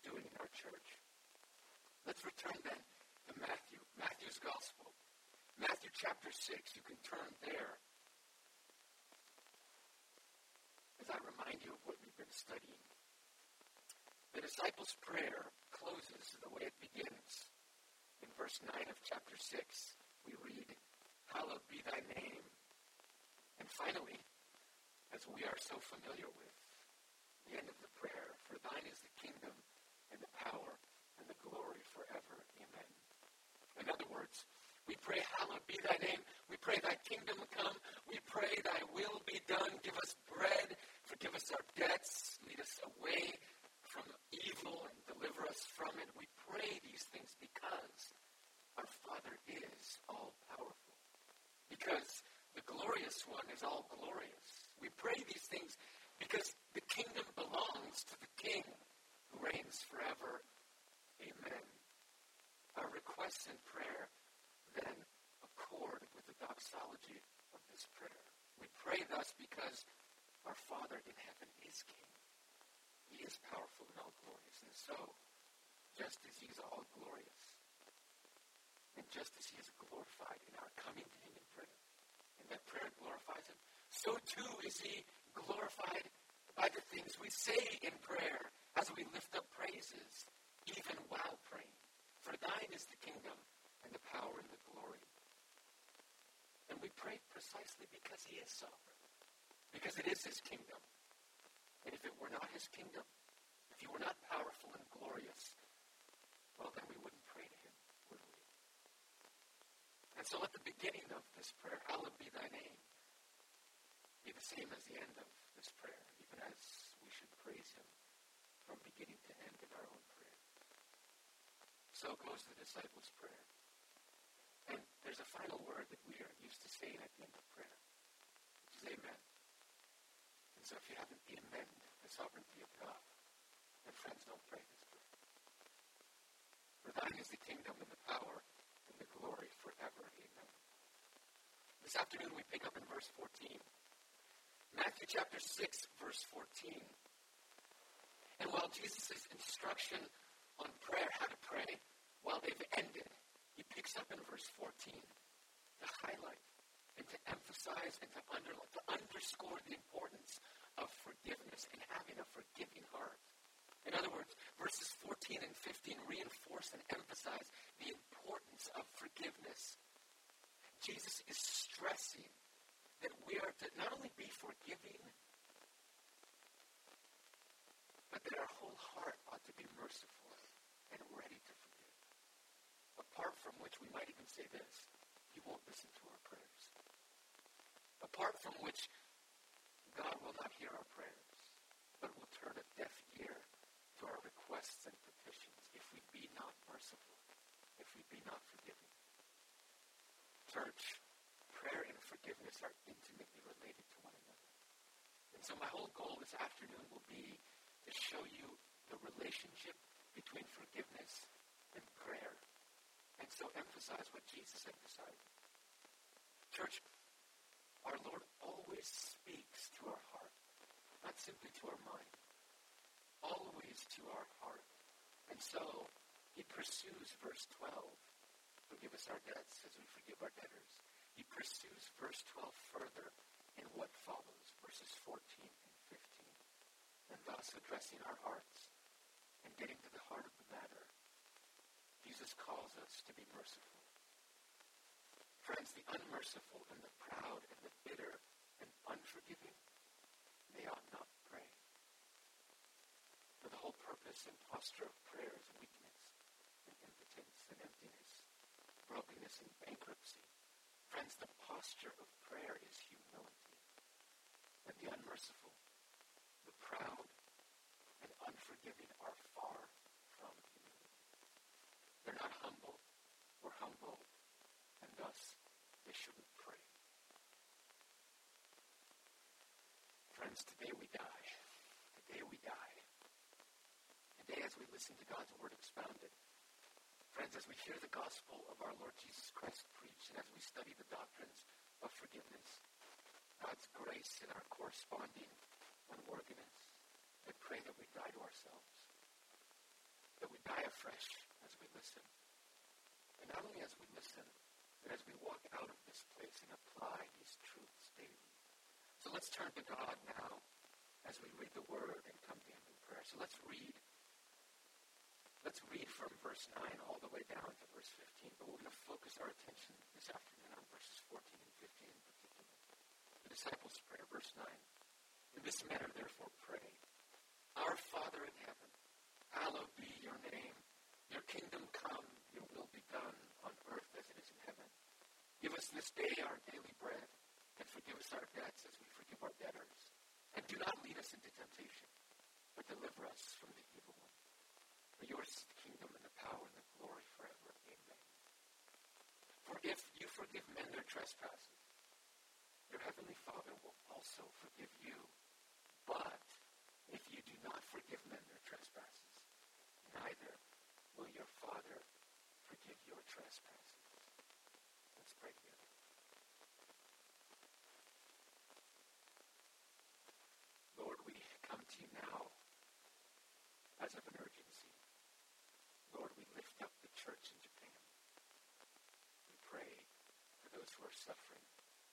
doing in our church. Let's return then to Matthew's Gospel. Matthew chapter 6, you can turn there as I remind you of what we've been studying. The disciples' prayer closes the way it begins. In verse 9 of chapter 6, we read, "Hallowed be thy name." And finally, as we are so familiar with, the end of the prayer, "For thine is the kingdom and the power and the glory forever. Amen." In other words, we pray, "Hallowed be thy name." We pray, "Thy kingdom come." We pray, "Thy will be done." Give us bread, forgive us our debts, lead us away from evil and deliver us from it. We pray these things because our Father is all-powerful. Because the glorious one is all-glorious. We pray these things because the kingdom belongs to the King who reigns forever. Amen. Our requests in prayer then accord with the doxology of this prayer. We pray thus because our Father in heaven is King. He is powerful and all-glorious. And so, just as he is all-glorious, and just as he is glorified in our coming to him in prayer, and that prayer glorifies him, so too is he glorified by the things we say in prayer as we lift up praises, even while praying. For thine is the kingdom and the power and the glory. And we pray precisely because he is sovereign, because it is his kingdom. And if it were not his kingdom, if he were not powerful and glorious, well, then we wouldn't pray to him, would we? And so let the beginning of this prayer, "Hallowed be thy name," be the same as the end of this prayer, even as we should praise him from beginning to end in our own prayer. So goes the disciples' prayer. And there's a final word that we are used to saying at the end of prayer, which is amen. And so if you haven't amen the sovereignty of God, then friends, don't pray this prayer. For thine is the kingdom and the power and the glory forever. Amen. This afternoon we pick up in verse 14. Matthew chapter 6, verse 14. And while Jesus' instruction on prayer, how to pray, while they've ended, he picks up in verse 14 to highlight and to emphasize and to underline, to underscore the importance of forgiveness and having a forgiving heart. In other words, verses 14 and 15 reinforce and emphasize the importance of forgiveness. Jesus is stressing that we are to not only be forgiving, but that our whole heart ought to be merciful and ready to forgive. Apart from which we might even say this, he won't listen to our prayers. Apart from which God will not hear our prayers, but will turn a deaf ear to our requests and petitions if we be not merciful, if we be not forgiving. Church, prayer and forgiveness are intimately related to one another. And so my whole goal this afternoon will be to show you the relationship between forgiveness and prayer, and so emphasize what Jesus emphasized. Church, our Lord always speaks to our heart, not simply to our mind, always to our heart. And so he pursues verse 12, "Forgive us our debts as we forgive our debtors." He pursues verse 12 further in what follows, verses 14 and 15. And thus addressing our hearts and getting to the heart of the matter, Jesus calls us to be merciful. Friends, the unmerciful and the proud and the bitter and unforgiving, they ought not pray. For the whole purpose and posture of prayer is weakness and impotence and emptiness, brokenness and bankruptcy. Friends, the posture of prayer is humility. And the unmerciful, the proud, and unforgiving are far from humility. They're not humble or humble, and thus they shouldn't pray. Friends, today we die. Today we die. Today as we listen to God's word expounded, friends, as we hear the gospel of our Lord Jesus Christ preached, and as we study the doctrines of forgiveness, God's grace in our corresponding unworthiness, I pray that we die to ourselves. die afresh as we listen. And not only as we listen, but as we walk out of this place and apply these truths daily. So let's turn to God now as we read the Word and come to Him in prayer. So let's read from verse 9 all the way down to verse 15. But we're going to focus our attention this afternoon on verses 14 and 15 in particular. The disciples' prayer, verse 9. In this manner, therefore, pray. Our Father in heaven, hallowed be your name. Your kingdom come, your will be done on earth as it is in heaven. Give us this day our daily bread, and forgive us our debts as we forgive our debtors. And do not lead us into temptation, but deliver us from the evil one. For yours is the kingdom and the power and the glory forever. Amen. For if you forgive men their trespasses, your heavenly Father will also forgive you. But if you do not forgive men their trespasses, neither will your Father forgive your trespasses. Let's pray together. Lord, we come to you now as of an urgency. Lord, we lift up the church in Japan. We pray for those who are suffering.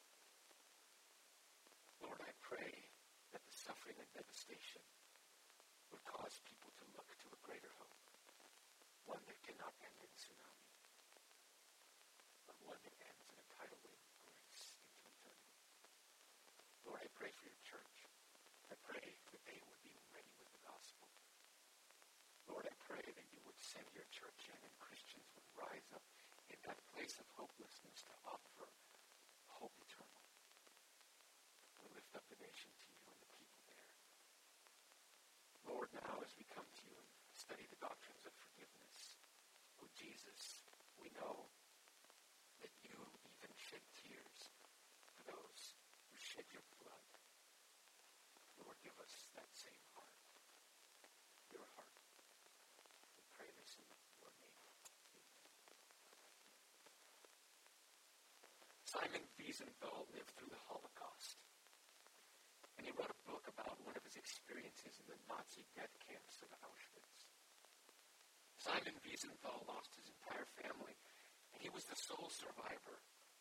Lord, I pray that the suffering and devastation would cause people to look to a greater hope, one that cannot end in tsunami, but one that ends in a tidal wave of grace into eternity. Lord, I pray for your church. I pray that they would be ready with the gospel. Lord, I pray that you would send your church in and Christians would rise up in that place of hopelessness to offer hope eternal. We lift up the nation to you and the people there. Lord, now as we come to you and study the doctrines of forgiveness, oh Jesus, we know that you even shed tears for those who shed your blood. Lord, give us that same heart, your heart. We pray this in your name. Amen. Simon Wiesenthal lived through the Holocaust, and he wrote a book about one of his experiences in the Nazi death camps of Auschwitz. Simon Wiesenthal lost his entire family, and he was the sole survivor.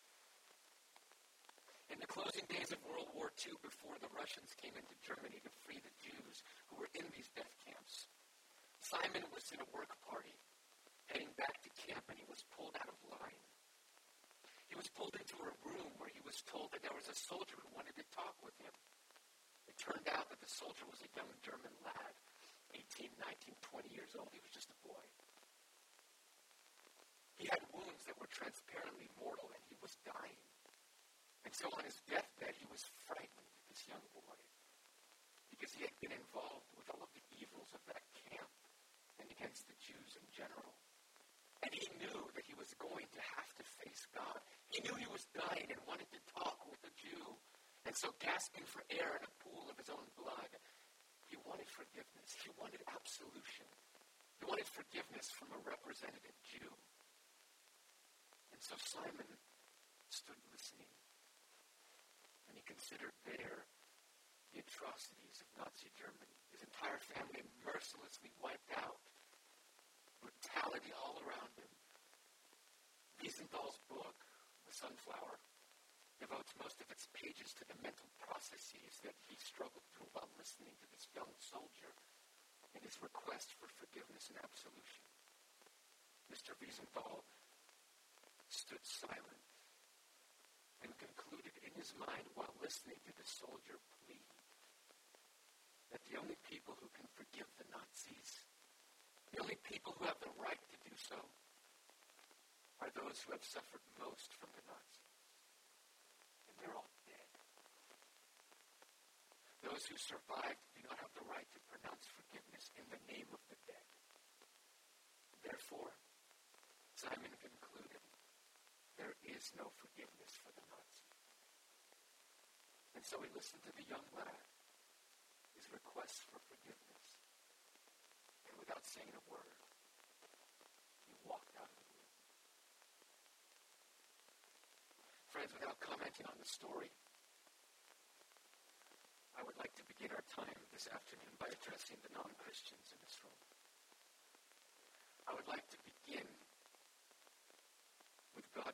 In the closing days of World War II, before the Russians came into Germany to free the Jews who were in these death camps, Simon was in a work party, heading back to camp, and he was pulled out of line. He was pulled into a room where he was told that there was a soldier who wanted to talk with him. It turned out that the soldier was a young German lad, 18, 19, 20 years old. He was just a boy. He had wounds that were transparently mortal, and he was dying. And so on his deathbed, he was frightened, this young boy, because he had been involved with all of the evils of that camp and against the Jews in general. And he knew that he was going to have to face God. He knew he was dying and wanted to talk with a Jew. And so gasping for air in a pool of his own blood, he wanted forgiveness. He wanted absolution. He wanted forgiveness from a representative Jew. And so Simon stood listening. And he considered there the atrocities of Nazi Germany. His entire family mercilessly wiped out. Brutality all around him. Wiesenthal's book, The Sunflower, devotes most of its pages to the mental processes that he struggled through while listening to this young soldier and his request for forgiveness and absolution. Mr. Wiesenthal stood silent and concluded in his mind while listening to the soldier plead that the only people who can forgive the Nazis, the only people who have the right to do so, are those who have suffered most from the Nazis. And they're all dead. Those who survived do not have the right to pronounce forgiveness in the name of the dead. Therefore, Simon concluded, there is no forgiveness for the Nazis. And so he listened to the young lad, his request for forgiveness. And without saying a word, he walked out of the room. Friends, without commenting on the story, I would like to begin our time this afternoon by addressing the non-Christians in this room.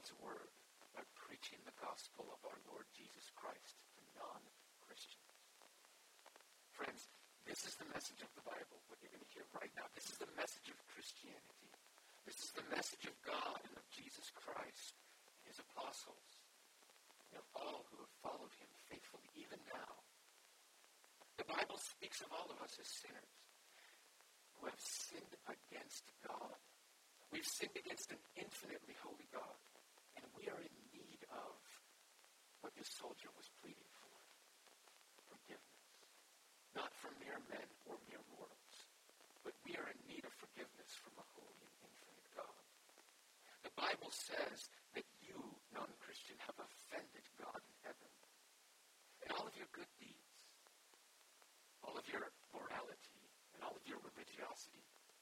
God's word by preaching the gospel of our Lord Jesus Christ to non-Christians. Friends, this is the message of the Bible, what you're going to hear right now. This is the message of Christianity. This is the message of God and of Jesus Christ and his apostles and of all who have followed him faithfully, even now. The Bible speaks of all of us as sinners who have sinned against God. We've sinned against an infinitely holy God, and we are in need of what this soldier was pleading for: forgiveness. Not from mere men or mere mortals, but we are in need of forgiveness from a holy and infinite God. The Bible says that you, non-Christian, have offended God in heaven. And all of your good deeds, all of your morality, and all of your religiosity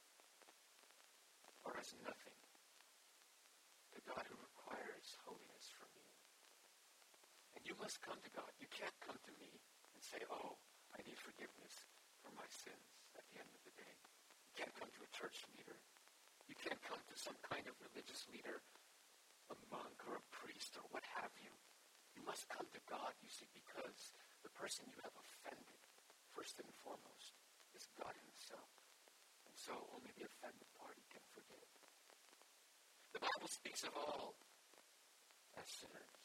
are as nothing to God who requires holiness from you. And you must come to God. You can't come to me and say, oh, I need forgiveness for my sins at the end of the day. You can't come to a church leader. You can't come to some kind of religious leader, a monk or a priest or what have you. You must come to God, you see, because the person you have offended, first and foremost, is God himself. And so only the offended party can forgive. The Bible speaks of all as sinners.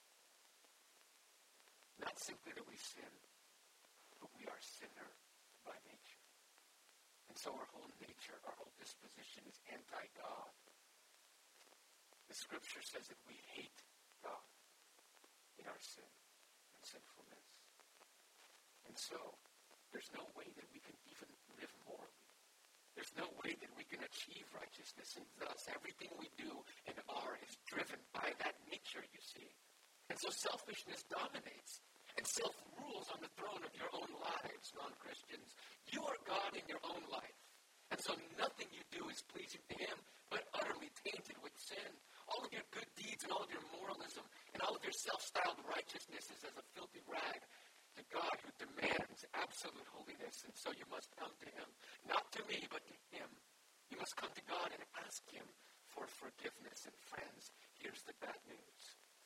Not simply that we sin, but we are sinner by nature. And so our whole nature, our whole disposition is anti-God. The scripture says that we hate God in our sin and sinfulness. And so there's no way that we can even live morally. There's no way that we can achieve righteousness, and thus everything we do and are is driven by that nature, you see. And so selfishness dominates. And self rules on the throne of your own lives, non-Christians. You are God in your own life. And so nothing you do is pleasing to him, but utterly tainted with sin. All of your good deeds and all of your moralism and all of your self-styled righteousness is as a filthy rag to God who demands absolute holiness. And so you must come to him. Not to me, but to him. You must come to God and ask him for forgiveness. And friends, here's the bad news.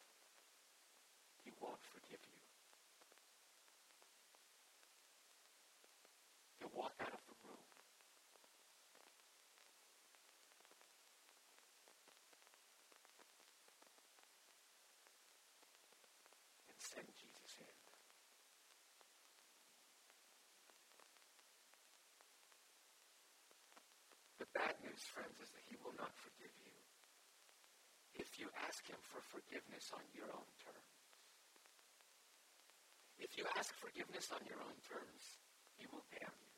He won't forgive you. He'll walk out of the room. And send Jesus in. The bad news, friends, is that he will not forgive you if you ask him for forgiveness on your own terms. If you ask forgiveness on your own terms, he will damn you.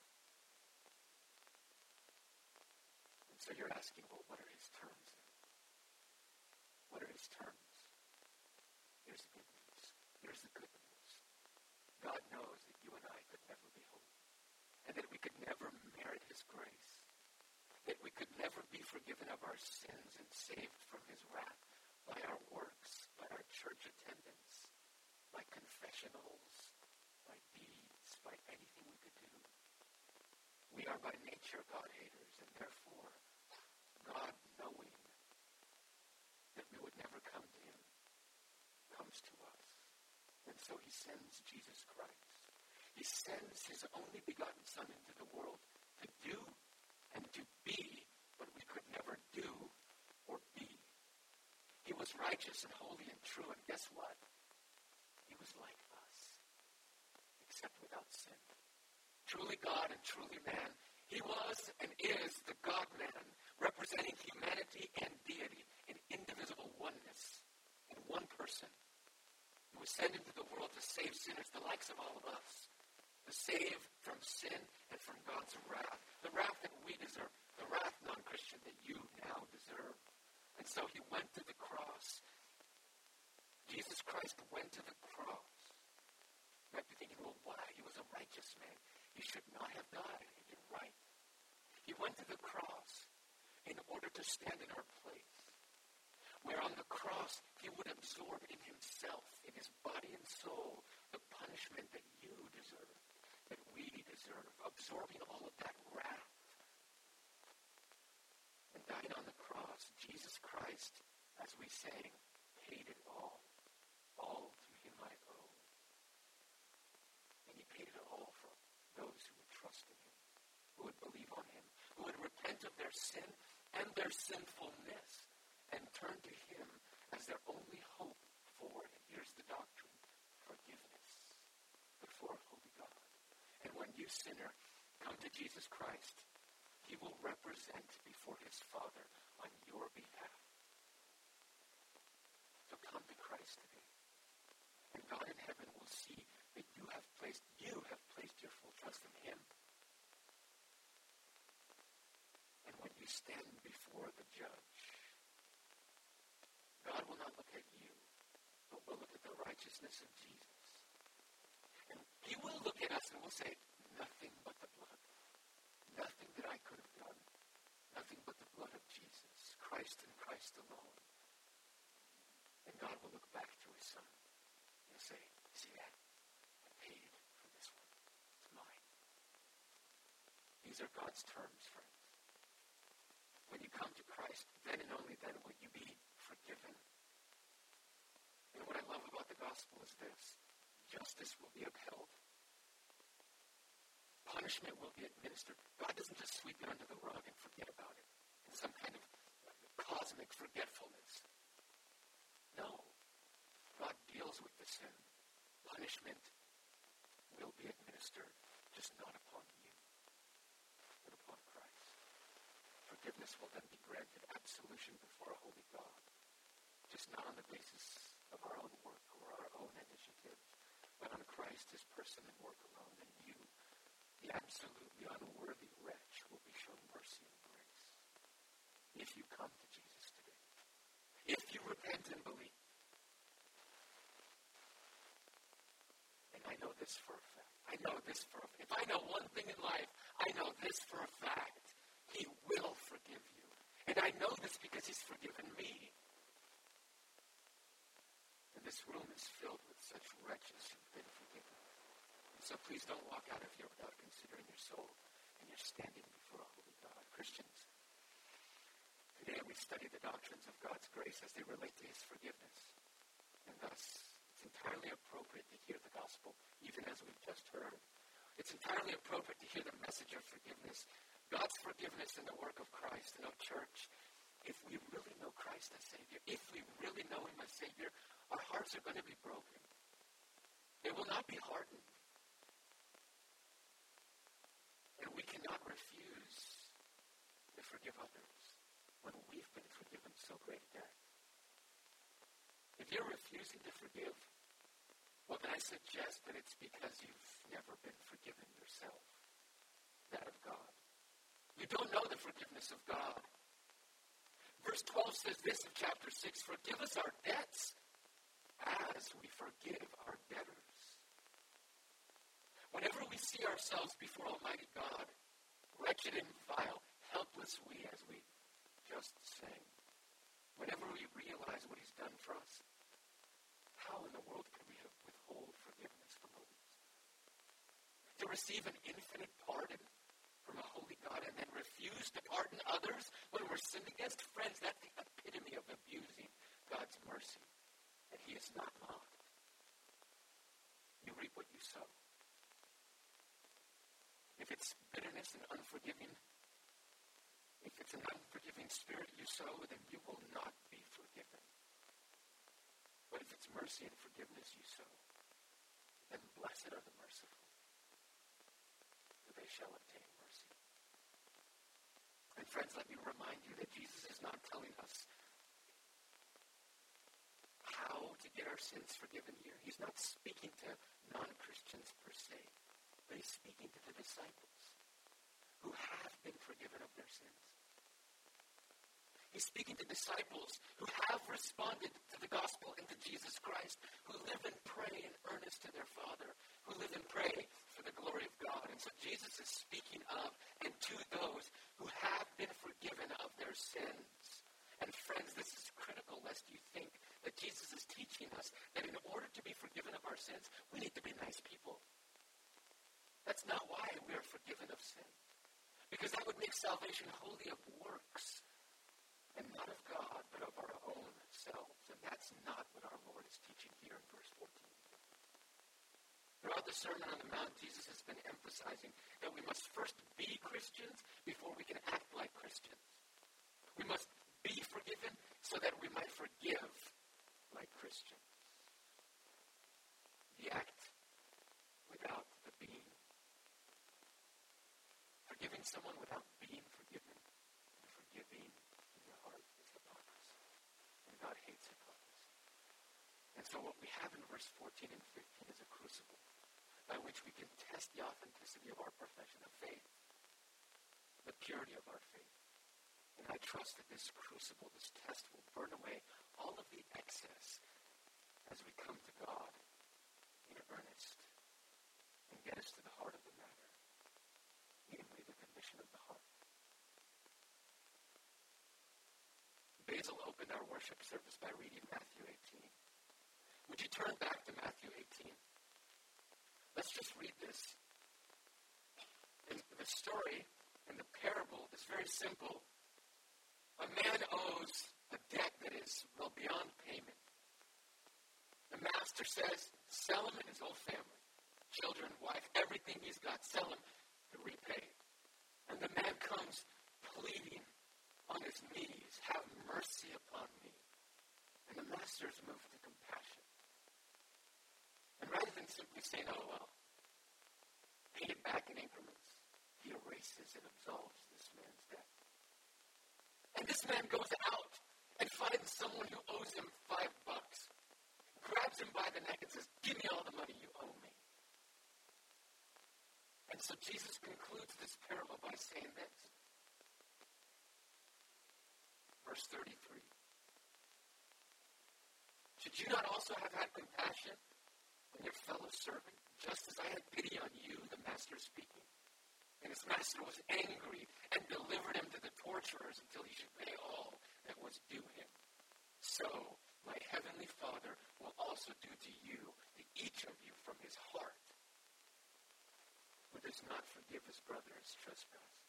And so you're asking, well, what are his terms then? What are his terms? Here's the good news. Here's the good news. God knows that you and I could never be holy, and that we could never merit his grace, that we could never be forgiven of our sins and saved from his wrath by our works, by our church attendance, by confessionals, by deeds, by anything we could do. We are by nature God-haters, and therefore, God, knowing that we would never come to him, comes to us. And so he sends Jesus Christ. He sends his only begotten Son into the world to do and to be what we could never do or be. He was righteous and holy and true, and guess what? He was like us, except without sin. Truly God and truly man. He was and is the God-man, representing humanity and deity in indivisible oneness in one person. He was sent into the world to save sinners, the likes of all of us, to save from sin and from God's wrath, the wrath that we deserve, the wrath, non-Christian, that you now deserve. And so he went to the cross. Jesus Christ went to the cross. You might be thinking, well, why? He was a righteous man. He should not have died. And you're right. He went to the cross in order to stand in our place, where on the cross he would absorb in himself, in his body and soul, the punishment that you deserve, that we deserve, absorbing all of that wrath. And dying on the cross, Jesus Christ, as we sang, paid it all to him I owe. And he paid it all for those who would trust in him, who would believe on him, who would repent of their sin and their sinfulness and turn to him as their only hope for, and here's the doctrine, forgiveness before a holy God. And when you, sinner, come to Jesus Christ, he will represent before his Father on your behalf. So come to Christ today. And God in heaven will see that you have placed your full trust in him. And when you stand before the judge, God will not look at you, but will look at the righteousness of Jesus. And he will look at us and will say, nothing but the blood. Nothing that I could have done. Nothing but the blood of Jesus. Christ and Christ alone. And God will look back to his Son and say, see that? I paid for this one. It's mine. These are God's terms, friends. When you come to Christ, then and only then will you be forgiven. And what I love about the gospel is this. Justice will be upheld. Punishment will be administered. God doesn't just sweep it under the rug and forget about it in some kind of cosmic forgetfulness. No. God deals with the sin. Punishment will be administered, just not upon you, but upon Christ. Forgiveness will then be granted, absolution before a holy God, just not on the basis of our own work or our own initiative, but on Christ, his person and work alone, and you, the absolutely unworthy wretch, will be shown mercy and grace. If you come to Jesus today, if you repent and believe, and I know this for a fact, if I know one thing in life, I know this for a fact, he will forgive you. And I know this because he's forgiven me. And this room is filled with such wretches who've been forgiven. So please don't walk out of here without considering your soul and you're standing before a holy God. Christians, today we study the doctrines of God's grace as they relate to his forgiveness. And thus, it's entirely appropriate to hear the gospel, even as we've just heard. It's entirely appropriate to hear the message of forgiveness, God's forgiveness in the work of Christ. And church, if we really know Christ as Savior, if we really know him as Savior, our hearts are going to be broken. They will not be hardened. And we cannot refuse to forgive others when we've been forgiven so great a debt. If you're refusing to forgive, well, then I suggest that it's because you've never been forgiven yourself, that of God. You don't know the forgiveness of God. Verse 12 says this of chapter 6, forgive us our debts as we forgive our debtors. Whenever we see ourselves before Almighty God, wretched and vile, helpless as we just sang, whenever we realize what he's done for us, how in the world can we withhold forgiveness from others? To receive an infinite pardon from a holy God and then refuse to pardon others when we're sinned against? Friends, that's the epitome of abusing God's mercy. And he is not mocked. You reap what you sow. If it's bitterness and unforgiving, if it's an unforgiving spirit you sow, then you will not be forgiven. But if it's mercy and forgiveness you sow, then blessed are the merciful, for they shall obtain mercy. And friends, let me remind you that Jesus is not telling us how to get our sins forgiven here. He's not speaking to non-Christians per se, but he's speaking to the disciples who have been forgiven of their sins. He's speaking to disciples who have responded to the gospel and to Jesus Christ, who live and pray in earnest to their Father, who live and pray for the glory of God. And so Jesus is speaking of and to those who have been forgiven of their sins. And friends, this is critical lest you think that Jesus is teaching us that in order to be forgiven of our sins, we need to be nice people. That's not why we are forgiven of sin. Because that would make salvation wholly of works, and not of God, but of our own ourselves. And that's not what our Lord is teaching here in verse 14. Throughout the Sermon on the Mount, Jesus has been emphasizing that we must first be Christians before we can act like Christians. We must be forgiven so that we might forgive like Christians. The act without the being. Forgiving someone without being forgiven and forgiving in your heart is hypocrisy. And God hates hypocrisy. And so what we have in verse 14 and 15 is a crucible by which we can test the authenticity of our profession of faith, the purity of our faith. And I trust that this crucible, this test, will burn away all of the excess as we come to God in earnest and get us to the heart of the matter, namely the condition of the heart. Basil opened our worship service by reading Matthew 18. Would you turn back to Matthew 18? Let's just read this. And the story and the parable is very simple. A man owes a debt that is, well, beyond payment. The master says, sell him and his whole family, children, wife, everything he's got, sell him to repay. And the man comes pleading on his knees, have mercy upon me. And the master is moved to compassion. And rather than simply saying, oh, well, pay it back in increments, he erases and absolves this man's debt. And this man goes out and finds someone who owes him $5, grabs him by the neck and says, give me all the money you owe me. And so Jesus concludes this parable by saying this. Verse 33. Should you not also have had compassion on your fellow servant, just as I had pity on you, the master speaking? And his master was angry and delivered him to the torturers until he should pay all that was due him. So my heavenly Father will also do to you, to each of you from his heart, who does not forgive his brother his trespasses.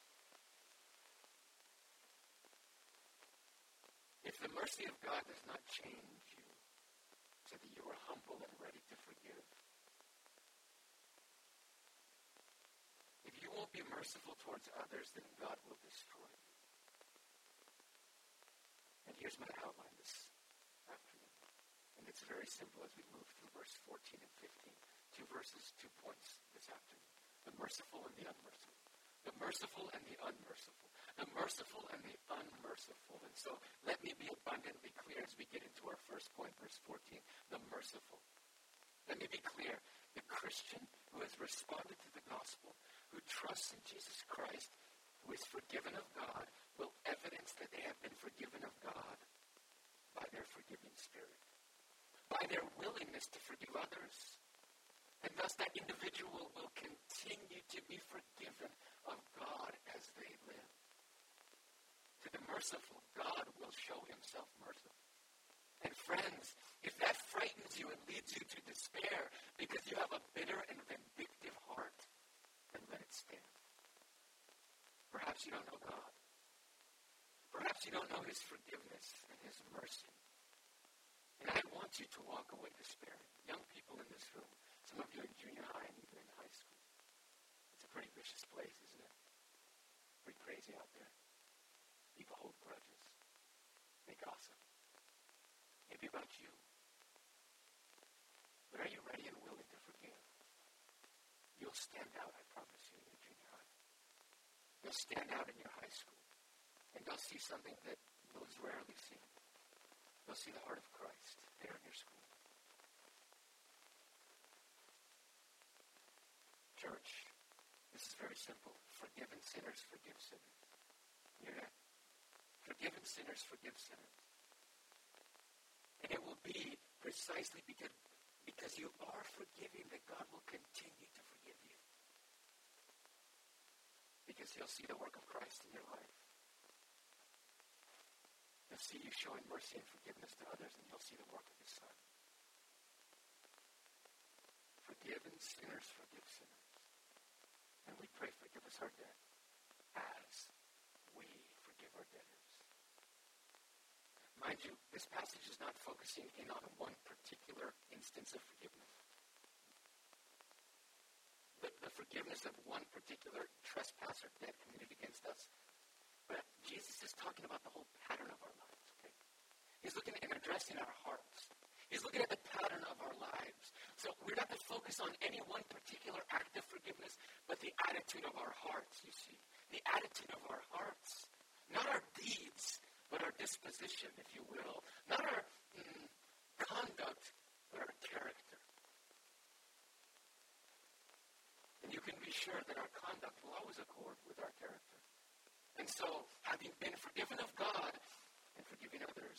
If the mercy of God does not change you so that you are humble and ready to forgive, if you won't be merciful towards others, then God will destroy you. And here's my outline this afternoon. And it's very simple as we move through verse 14 and 15. 2 verses, 2 points this afternoon. The merciful and the unmerciful. The merciful and the unmerciful. The merciful and the unmerciful. And so let me be abundantly clear as we get into our first point, verse 14, the merciful. Let me be clear. The Christian who has responded to the gospel, who trusts in Jesus Christ, who is forgiven of God, will evidence that they have been forgiven of God by their forgiving spirit, by their willingness to forgive others. And thus that individual will continue to be forgiven of God as they live. To the merciful, God will show himself merciful. And friends, if that frightens you and leads you to despair because you have a bitter and vindictive heart, then let it stand. Perhaps you don't know God. Perhaps you don't know his forgiveness and his mercy. And I want you to walk away despairing. Young people in this room, some of you in junior high and even in high school. It's a pretty vicious place, isn't it? Pretty crazy out there. People hold grudges. They gossip. Maybe about you. But are you ready and willing to forgive? You'll stand out, I promise you, in your junior high. You'll stand out in your high school. And they'll see something that those rarely see. They'll see the heart of Christ there in your school. Church, this is very simple. Forgiven sinners forgive sinners. You hear that? Forgiven sinners forgive sinners. And it will be precisely because you are forgiving that God will continue to forgive you. Because he'll see the work of Christ in your life. He'll see you showing mercy and forgiveness to others, and you'll see the work of his Son. Forgiven sinners forgive sinners. And we pray, forgive us our debt as we forgive our debtors. Mind you, this passage is not focusing in on one particular instance of forgiveness. The forgiveness of one particular trespass or debt committed against us. But Jesus is talking about the whole pattern of our lives. Okay? He's looking and addressing our hearts. He's looking at the pattern of our lives. So we're not to focus on any one particular act of forgiveness, but the attitude of our hearts, you see. The attitude of our hearts. Not our deeds, but our disposition, if you will. Not our conduct, but our character. And you can be sure that our conduct will always accord with our character. And so, having been forgiven of God and forgiving others,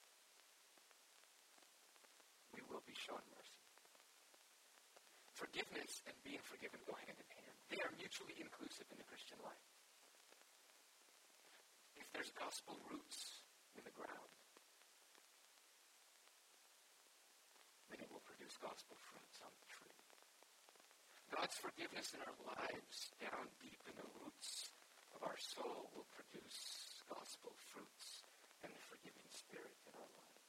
we will be shown mercy. Forgiveness and being forgiven go hand in hand. They are mutually inclusive in the Christian life. If there's gospel roots in the ground, then it will produce gospel fruits on the tree. God's forgiveness in our lives, down deep in the roots of our soul, will produce gospel fruits and the forgiving spirit in our lives.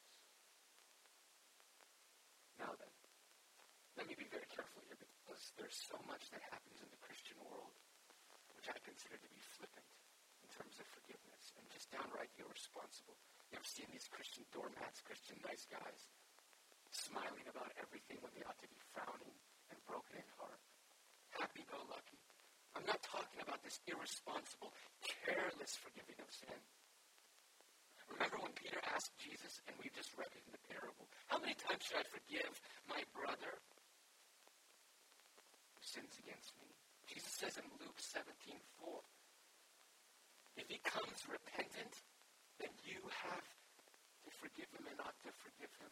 Now then, let me be very careful here, because there's so much that happens in the Christian world which I consider to be flippant in terms of forgiveness and just downright irresponsible. You ever seen these Christian doormats, Christian nice guys, smiling about everything when they ought to be frowning and broken in heart? Happy-go-lucky. I'm not talking about this irresponsible, careless forgiving of sin. Remember when Peter asked Jesus, and we just read it in the parable, how many times should I forgive my brother who sins against me? Jesus says in Luke 17:4, if he comes repentant, then you have to forgive him and not to forgive him.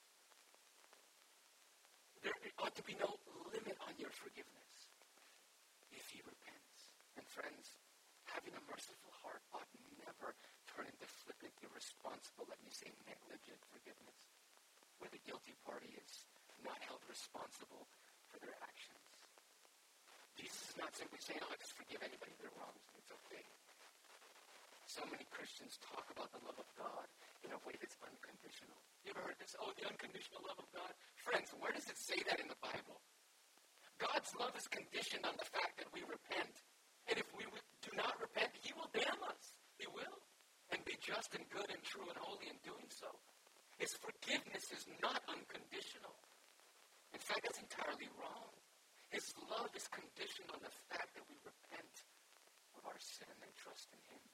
There ought to be no limit on your forgiveness if he repents. And friends, having a merciful heart ought never turn into flippant, irresponsible, let me say negligent forgiveness, where the guilty party is not held responsible for their actions. Jesus is not simply saying, oh, just forgive anybody their wrongs. It's okay. So many Christians talk about the love of God in a way that's unconditional. You ever heard this? Oh, the unconditional love of God. Friends, where does it say that in the Bible? God's love is conditioned on the fact that we repent. And if we do not repent, he will damn us. He will. And be just and good and true and holy in doing so. His forgiveness is not unconditional. In fact, that's entirely wrong. His love is conditioned on the fact that we repent of our sin and trust in him.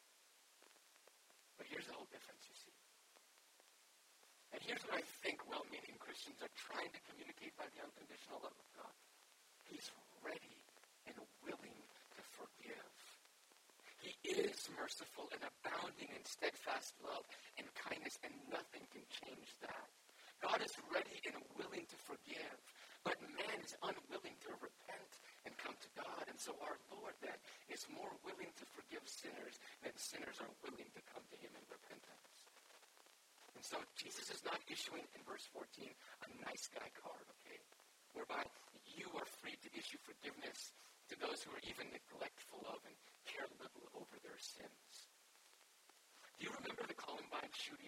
But here's the whole difference, you see. And here's what I think well-meaning Christians are trying to communicate by the unconditional love of God. He's ready and willing to forgive. He is merciful and abounding in steadfast love and kindness, and nothing can change that. God is ready and willing to forgive, but man is unwilling to repent and come to God. And so our Lord then is more willing to forgive sinners than sinners are willing to come to him in repentance. And so Jesus is not issuing, in verse 14, a nice guy card, okay, whereby you are free to issue forgiveness to those who are even neglectful of and care little over their sins. Do you remember the Columbine shooting?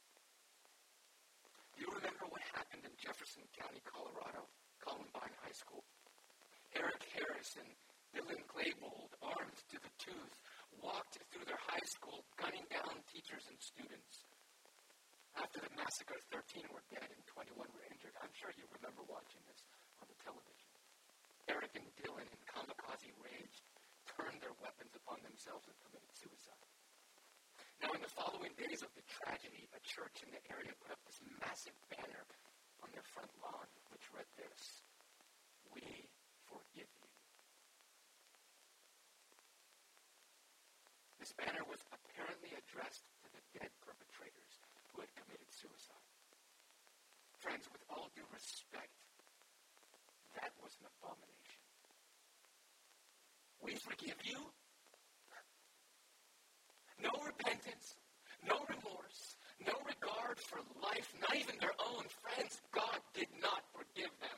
Do you remember what happened in Jefferson County, Colorado, Columbine High School? Eric Harris and Dylan Klebold, armed to the tooth, walked through their high school, gunning down teachers and students. After the massacre, 13 were dead and 21 were injured. I'm sure you remember watching this on the television. Eric and Dylan, in kamikaze rage, turned their weapons upon themselves and committed suicide. Now, in the following days of the tragedy, a church in the area put up this massive banner on their front lawn, which read this: "We forgive you." This banner was apparently addressed to the dead perpetrators who had committed suicide. Friends, with all due respect, that was an abomination. We forgive you? No repentance, no remorse, no regard for life, not even their own friends. God did not forgive them.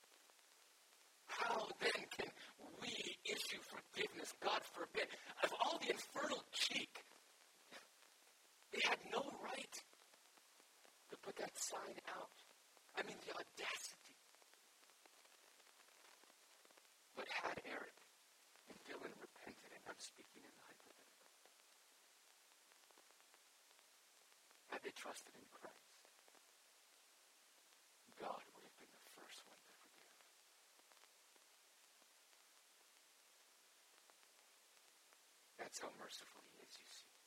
How then can we issue forgiveness? God forbid. Of all the infernal cheek, they had no right they trusted in Christ, God would have been the first one to forgive. That's how merciful he is, you see.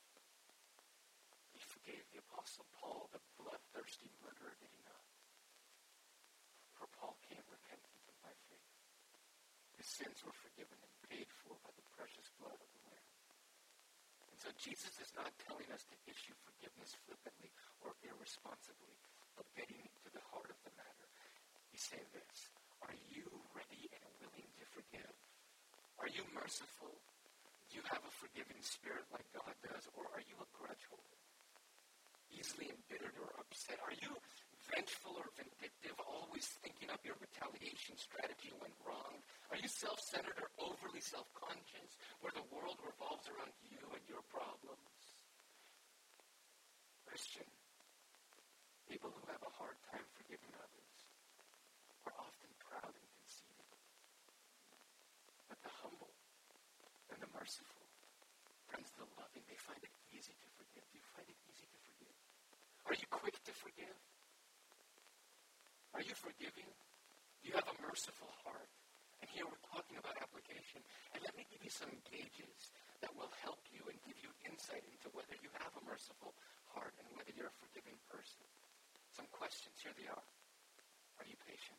He forgave the Apostle Paul, the bloodthirsty murderer, did he not? For Paul came repentant and by faith. His sins were forgiven and paid for by the precious blood of the Lamb. And so Jesus is not telling us to issue forgiveness flippantly or irresponsibly, but getting to the heart of the matter. He's saying this: are you ready and willing to forgive? Are you merciful? Do you have a forgiving spirit like God does, or are you a grudge holder? Easily embittered or upset? Are you vengeful or vindictive, always thinking up your retaliation strategy when wrong? Are you self-centered or overly self-conscious, where the world revolves around you and your problems? Christian, people who have a hard time forgiving others are often proud and conceited. But the humble and the merciful, friends, the loving, they find it easy to forgive. Do you find it easy to forgive? Are you quick to forgive? Are you forgiving? Do you have a merciful heart? And here we're talking about application. And let me give you some gauges that will help you and give you insight into whether you have a merciful heart and whether you're a forgiving person. Some questions. Here they are. Are you patient?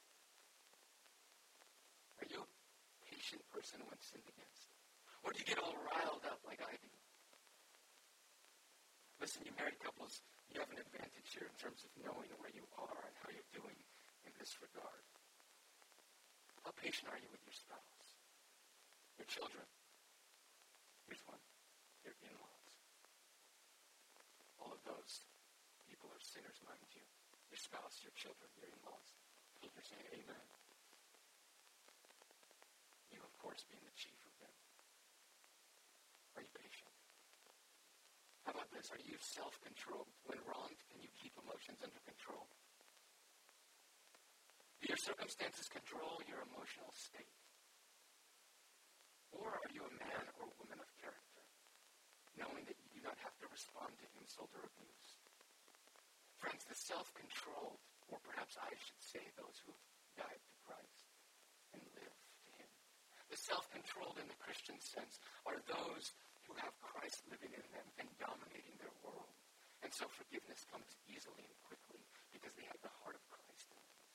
Are you a patient person when sinned against? Or do you get all riled up like I do? Listen, you married couples, you have an advantage here in terms of knowing where you are and how you're doing in this regard. How patient are you with your spouse? Your children? Here's one. Your in-laws. All of those people are sinners, mind you. Your spouse, your children, your in-laws. You're saying amen. You, of course, being the chief of them. Are you patient? How about this? Are you self-controlled? When wronged, can you keep emotions under control? Do your circumstances control your emotional state? Or are you a man or woman of character, knowing that you do not have to respond to insult or abuse? Friends, the self-controlled, or perhaps I should say those who have died to Christ and live to Him. The self-controlled in the Christian sense are those who have Christ living in them and dominating their world. And so forgiveness comes easily and quickly because they have the heart of Christ in them.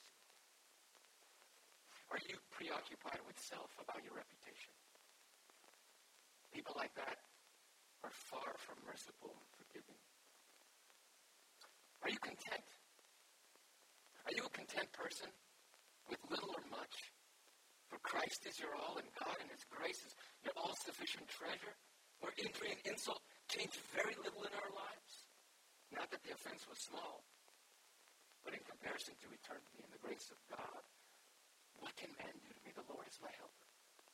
Are you preoccupied with self about your reputation? People like that are far from merciful and forgiving. Are you content? Are you a content person with little or much? For Christ is your all, and God and His grace is your all-sufficient treasure, where injury and insult change very little in our lives. Not that the offense was small, but in comparison to eternity and the grace of God, what can man do to me? The Lord is my helper.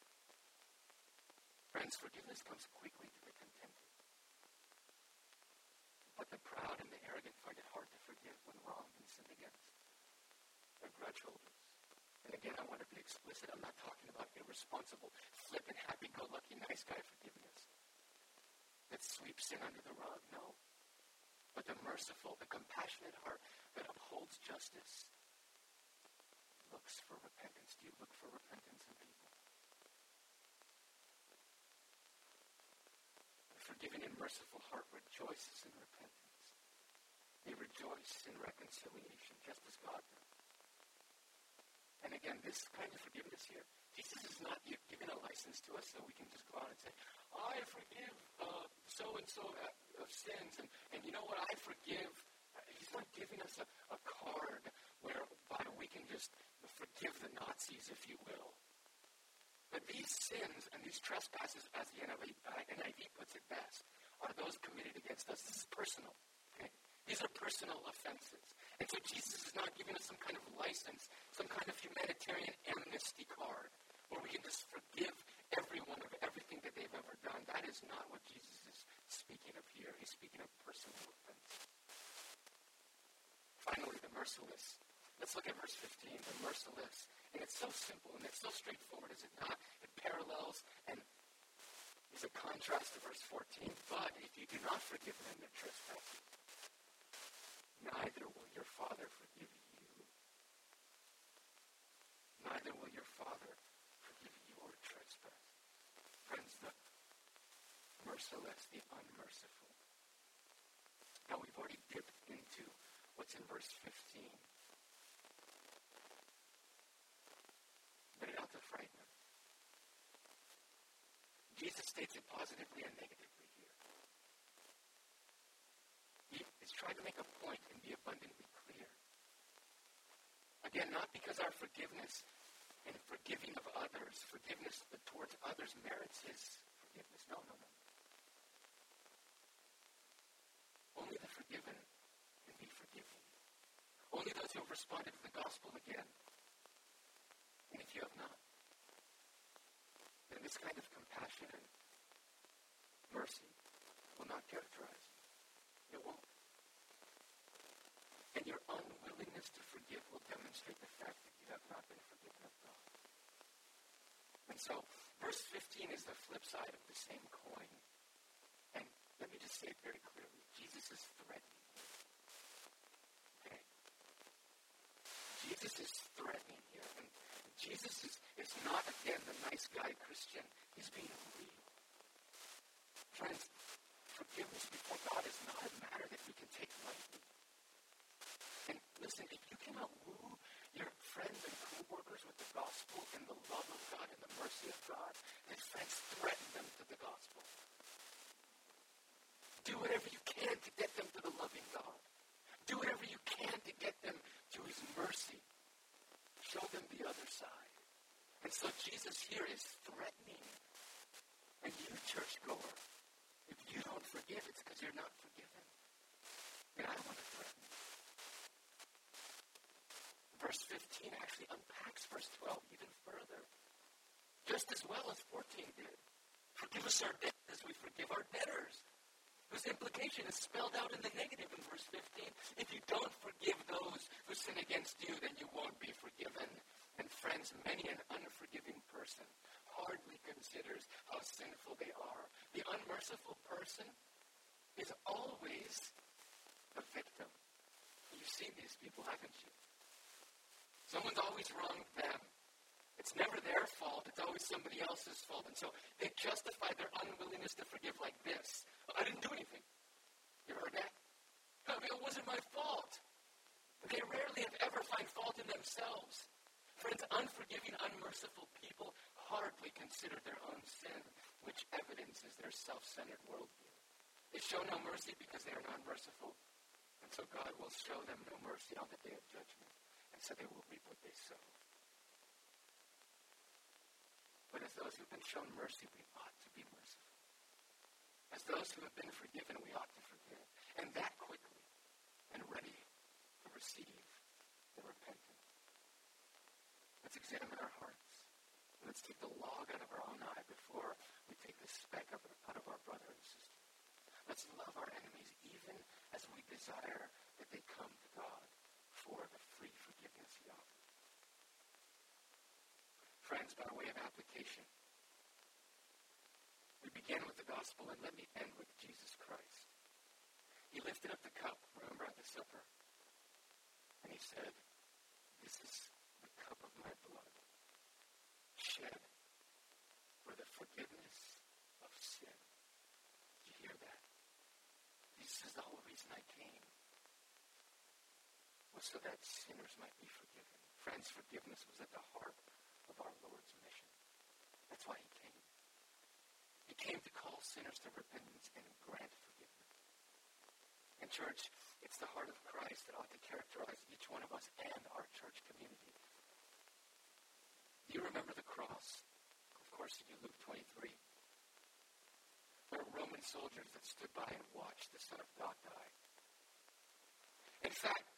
Friends, forgiveness comes quickly to the contented. But the proud and the arrogant find it hard to forgive when wronged and sinned against. They're grudge holders. And again, I want to be explicit. I'm not talking about irresponsible, flippant, happy-go-lucky, nice guy forgiveness that sweeps sin under the rug. No. But the merciful, the compassionate heart that upholds justice looks for repentance. Do you look for repentance in people? The forgiving and merciful heart rejoices in repentance. They rejoice in reconciliation, just as God does. And again, this kind of forgiveness here, Jesus is not giving a license to us so we can just go out and say, I forgive so-and-so of sins, and you know what, I forgive. He's not giving us a card whereby we can just forgive the Nazis, if you will. But these sins and these trespasses, as the NIV puts it best, are those committed against us. This is personal. Okay? These are personal offenses. And so Jesus is not giving us some kind of license, some kind of humanitarian amnesty card where we can just forgive everyone of everything that they've ever done. That is not what Jesus is speaking of here. He's speaking of personal offense. Finally, the merciless. Let's look at verse 15, the merciless. And it's so simple and it's so straightforward, is it not? It parallels and is a contrast to verse 14. But if you do not forgive them their trespasses, neither will your Father forgive you. Neither will your Father forgive your trespass. Friends, the merciless, the unmerciful. Now we've already dipped into what's in verse 15. But it ought to frighten them. Jesus states it positively and negatively here. He is trying to make a point and be abundantly clear. Again, not because our forgiveness and forgiving of others, forgiveness towards others merits his forgiveness. No. Only the forgiven can be forgiven. Only those who have responded to the gospel again. And if you have not, then this kind of compassion and mercy will not characterize you. It won't. And your unwillingness to forgive will demonstrate the fact that you have not been forgiven of God. And so, verse 15 is the flip side of the same coin. And let me just say it very clearly. Jesus is threatening. Okay? Jesus is threatening here. And Jesus is not, again, the nice guy Christian. He's being real. Friends, forgiveness before God is not a matter that we can take lightly. And listen, if you cannot woo your friends and co-workers with the gospel and the love of God and the mercy of God, then friends, threaten them to the gospel. Do whatever you can to get them to the loving God. Do whatever you can to get them to his mercy. Show them the other side. And so Jesus here is threatening. And you, churchgoer, if you don't forgive, it's because you're not forgiven. And I want to threaten you. Verse 15 actually unpacks verse 12 even further. Just as well as 14 did. Forgive us our debts as we forgive our debtors. Whose implication is spelled out in the negative in verse 15. If you don't forgive those who sin against you, then you won't be forgiven. And friends, many an unforgiving person hardly considers how sinful they are. The unmerciful person is always a victim. You've seen these people, haven't you? Someone's always wronged them. It's never their fault. It's always somebody else's fault. And so they justify their unwillingness to forgive like this. I didn't do anything. You heard that? I mean, it wasn't my fault. But they rarely, if ever, find fault in themselves. Friends, unforgiving, unmerciful people hardly consider their own sin, which evidences their self-centered worldview. They show no mercy because they are not merciful. And so God will show them no mercy on the day of judgment. And so they will reap what they sow. But as those who have been shown mercy, we ought to be merciful. As those who have been forgiven, we ought to forgive. And that quickly and ready to receive the repentant. Let's examine our hearts. Let's take the log out of our own eye before we take the speck out of our brother and sister. Let's love our enemies even as we desire that they come to God for the free forgiveness he offers. Friends, by way of application, we begin with the gospel, and let me end with Jesus Christ. He lifted up the cup, remember, at the supper, and he said, "This is the cup of my blood, shed for the forgiveness of sin." Did you hear that? This is the whole reason I came, was so that sinners might be forgiven. Friends, forgiveness was at the heart of our Lord's mission. That's why he came. He came to call sinners to repentance and grant forgiveness. And church, it's the heart of Christ that ought to characterize each one of us and our church community. Do you remember the cross? Of course you do, Luke 23. There were Roman soldiers that stood by and watched the Son of God die. In fact,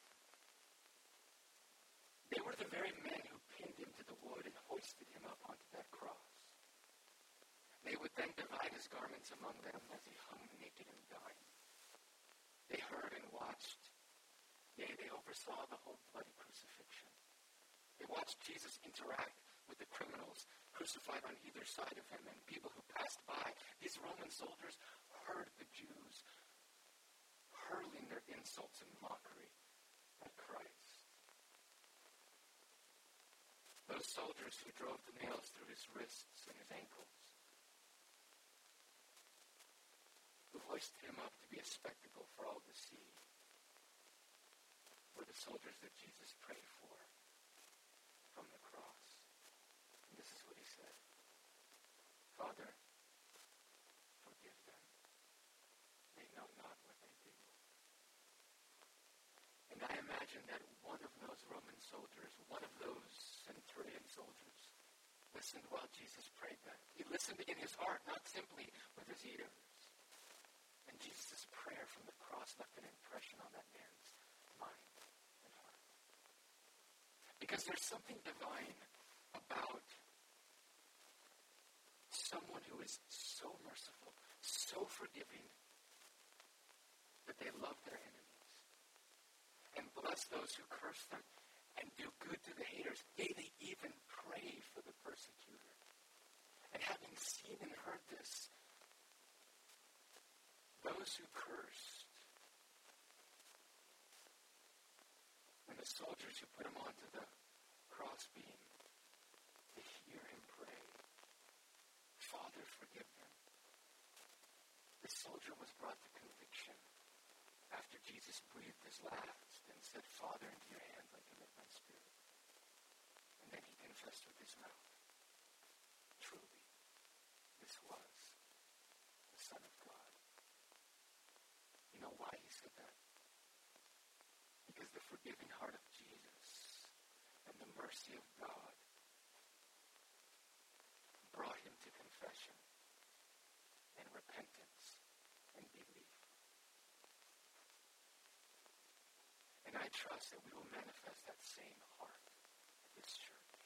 they were the very men who pinned him to the wood and hoisted him up onto that cross. They would then divide his garments among them as he hung naked and dying. They heard and watched. Yea, they oversaw the whole bloody crucifixion. They watched Jesus interact with the criminals crucified on either side of him, and people who passed by. These Roman soldiers heard the Jews hurling their insults and mockery at Christ. Those soldiers who drove the nails through his wrists and his ankles, who hoisted him up to be a spectacle for all to see, were the soldiers that Jesus prayed for from the cross. And this is what he said: Father, forgive them. They know not what they do. And I imagine that one of those Roman soldiers, one of those centurion soldiers, listened while Jesus prayed that. He listened in his heart, not simply with his ears. And Jesus' prayer from the cross left an impression on that man's mind and heart. Because there's something divine about someone who is so merciful, so forgiving, that they love their enemies and bless those who curse them and do good to the haters. They even pray for the persecutor. And having seen and heard this, those who cursed, and the soldiers who put him onto the crossbeam, they hear him pray, Father, forgive them. The soldier was brought to conviction after Jesus breathed his last and said, Father, into your hands I commit my spirit. And then he confessed with his mouth, truly, this was the Son of God. You know why he said that? Because the forgiving heart of Jesus and the mercy of God brought him to confession and repentance and belief. And I trust that we will manifest that same heart at this church.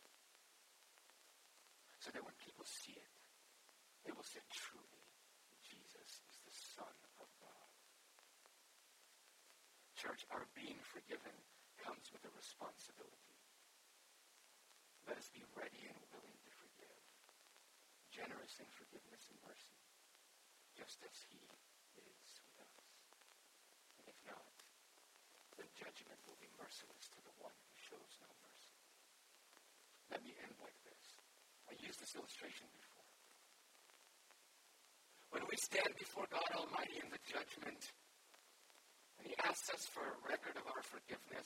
So that when people see it, they will say, truly, Jesus is the Son of God. Church, our being forgiven comes with a responsibility. Let us be ready and willing to forgive, generous in forgiveness and mercy, just as he is with us. And if not, then judgment will be merciless to the one who shows no mercy. Let me end like this. I used this illustration before. When we stand before God Almighty in the judgment, and he asks us for a record of our forgiveness,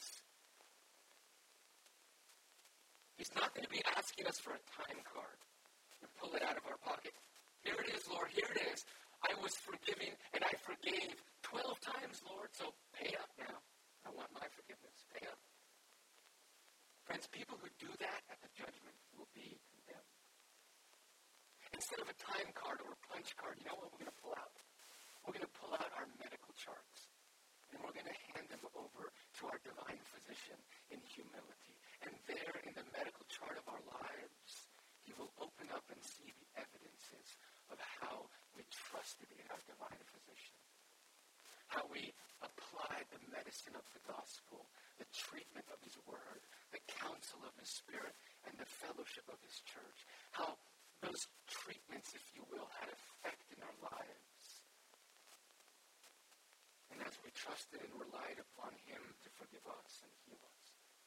he's not going to be asking us for a time card and pull it out of our pocket. Here it is, Lord, here it is. I was forgiving and I forgave 12 times, Lord, so pay up now. I want my forgiveness. Pay up. Friends, people who do that at the judgment will be condemned. Instead of a time card or a punch card, you know what we're going to pull out? We're going to pull out our medical charts. And we're going to hand them over to our divine physician in humility. And there in the medical chart of our lives, he will open up and see the evidences of how we trusted in our divine physician. How we applied the medicine of the gospel, the treatment of his word, the counsel of his spirit, and the fellowship of his church. How those treatments, if you will, had effect in our lives. And as we trusted and relied upon him to forgive us and heal us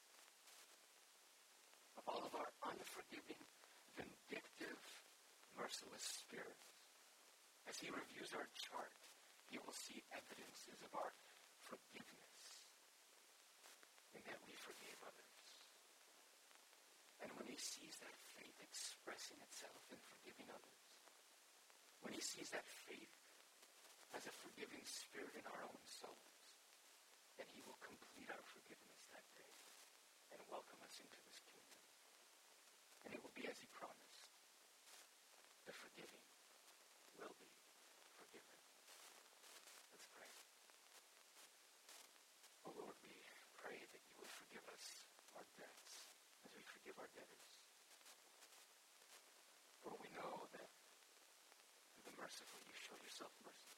of all of our unforgiving, vindictive, merciless spirits, as he reviews our chart, he will see evidences of our forgiveness in that we forgave others. And when he sees that faith expressing itself in forgiving others, when he sees that faith as a forgiving spirit in our own souls, then he will complete our forgiveness that day and welcome us into this kingdom. And it will be as he promised. The forgiving will be forgiven. Let's pray. Oh Lord, we pray that you will forgive us our debts as we forgive our debtors. For we know that through the merciful you show yourself merciful.